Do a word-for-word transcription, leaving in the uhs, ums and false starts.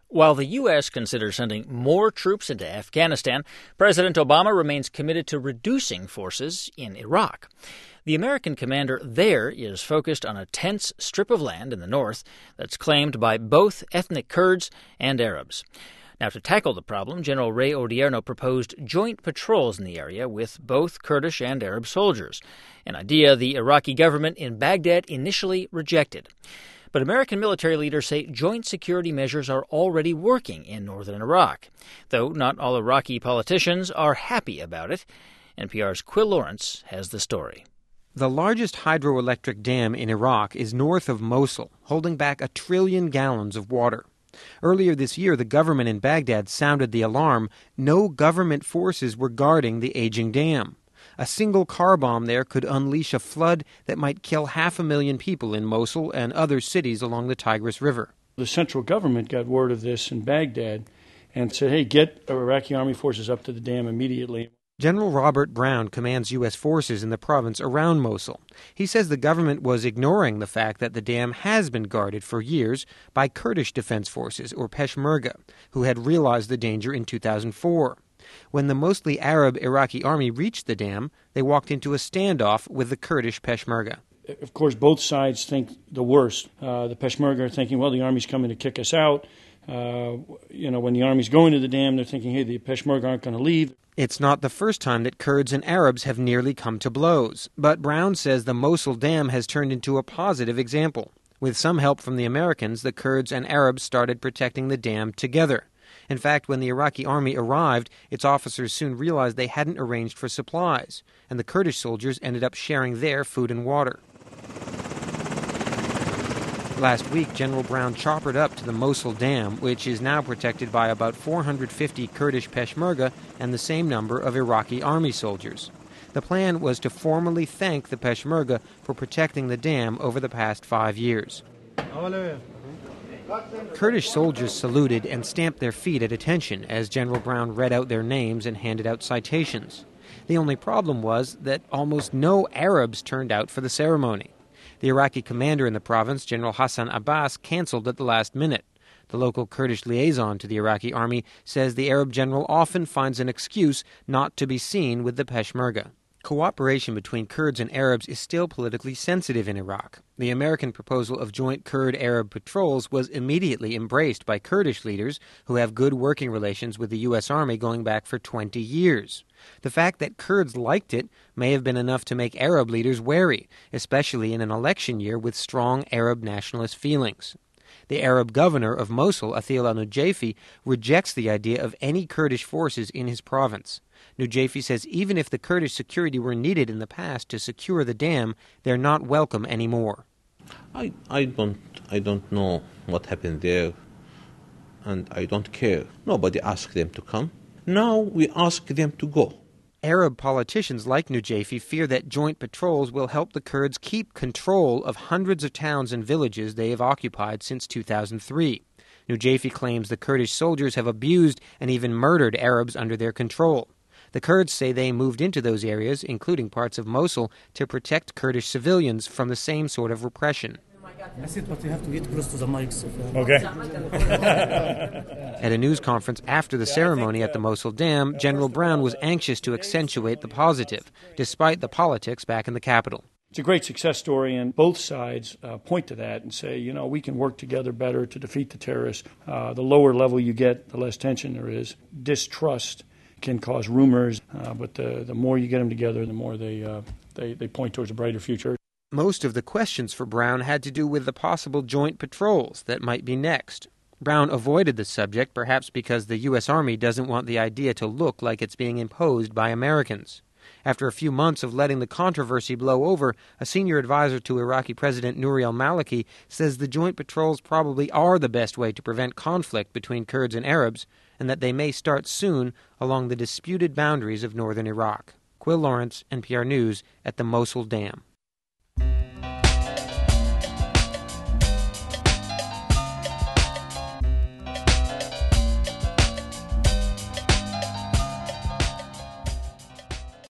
While the U S considers sending more troops into Afghanistan, President Obama remains committed to reducing forces in Iraq. The American commander there is focused on a tense strip of land in the north that's claimed by both ethnic Kurds and Arabs. Now, to tackle the problem, General Ray Odierno proposed joint patrols in the area with both Kurdish and Arab soldiers, an idea the Iraqi government in Baghdad initially rejected. But American military leaders say joint security measures are already working in northern Iraq, though not all Iraqi politicians are happy about it. N P R's Quill Lawrence has the story. The largest hydroelectric dam in Iraq is north of Mosul, holding back a trillion gallons of water. Earlier this year, the government in Baghdad sounded the alarm. No government forces were guarding the aging dam. A single car bomb there could unleash a flood that might kill half a million people in Mosul and other cities along the Tigris River. The central government got word of this in Baghdad and said, hey, get Iraqi army forces up to the dam immediately. General Robert Brown commands U S forces in the province around Mosul. He says the government was ignoring the fact that the dam has been guarded for years by Kurdish Defense Forces, or Peshmerga, who had realized the danger in two thousand four. When the mostly Arab Iraqi army reached the dam, they walked into a standoff with the Kurdish Peshmerga. Of course, both sides think the worst. Uh, the Peshmerga are thinking, well, the army's coming to kick us out. Uh, you know, when the army's going to the dam, they're thinking, hey, the Peshmerga aren't going to leave. It's not the first time that Kurds and Arabs have nearly come to blows. But Brown says the Mosul dam has turned into a positive example. With some help from the Americans, the Kurds and Arabs started protecting the dam together. In fact, when the Iraqi army arrived, its officers soon realized they hadn't arranged for supplies, and the Kurdish soldiers ended up sharing their food and water. Last week, General Brown choppered up to the Mosul Dam, which is now protected by about four hundred fifty Kurdish Peshmerga and the same number of Iraqi army soldiers. The plan was to formally thank the Peshmerga for protecting the dam over the past five years. Kurdish soldiers saluted and stamped their feet at attention as General Brown read out their names and handed out citations. The only problem was that almost no Arabs turned out for the ceremony. The Iraqi commander in the province, General Hassan Abbas, canceled at the last minute. The local Kurdish liaison to the Iraqi army says the Arab general often finds an excuse not to be seen with the Peshmerga. Cooperation between Kurds and Arabs is still politically sensitive in Iraq. The American proposal of joint Kurd-Arab patrols was immediately embraced by Kurdish leaders who have good working relations with the U S Army going back for twenty years. The fact that Kurds liked it may have been enough to make Arab leaders wary, especially in an election year with strong Arab nationalist feelings. The Arab governor of Mosul, Athil al-Nujayfi, rejects the idea of any Kurdish forces in his province. Nujayfi says even if the Kurdish security were needed in the past to secure the dam, they're not welcome anymore. I, I don't I don't know what happened there, and I don't care. Nobody asked them to come. Now we ask them to go. Arab politicians like Nujayfi fear that joint patrols will help the Kurds keep control of hundreds of towns and villages they have occupied since two thousand three. Nujayfi claims the Kurdish soldiers have abused and even murdered Arabs under their control. The Kurds say they moved into those areas, including parts of Mosul, to protect Kurdish civilians from the same sort of repression. Okay. At a news conference after the ceremony at the Mosul Dam, General Brown was anxious to accentuate the positive, despite the politics back in the capital. It's a great success story, and both sides uh, point to that and say, you know, we can work together better to defeat the terrorists. Uh, the lower level you get, the less tension there is. Distrust can cause rumors, uh, but the, the more you get them together, the more they, uh, they, they point towards a brighter future. Most of the questions for Brown had to do with the possible joint patrols that might be next. Brown avoided the subject, perhaps because the U S Army doesn't want the idea to look like it's being imposed by Americans. After a few months of letting the controversy blow over, a senior advisor to Iraqi President Nouri al-Maliki says the joint patrols probably are the best way to prevent conflict between Kurds and Arabs, and that they may start soon along the disputed boundaries of northern Iraq. Quill Lawrence, N P R News, at the Mosul Dam.